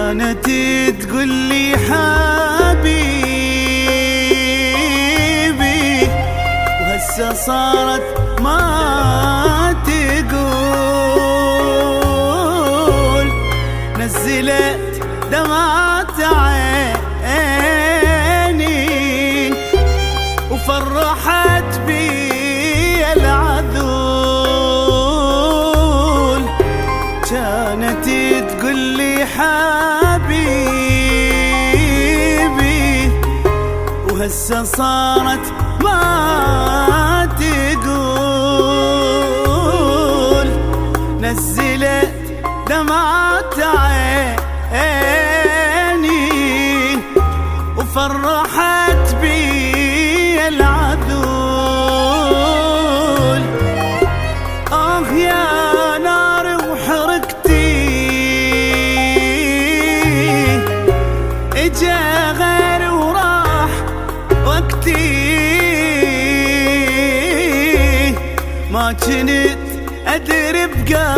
كانت تقول لي حبيبي، وهسه صارت ما تقول. نزلت دمعة عيني وفرحت بي العذول. كانت تقول لي حبيبي، وهسه صارت ما تقول. نزلت دمعة عيني وفرحت بي العذول. يا نار وحرقتي، اجا غير وراح وقتي. ما كنت ادري بقى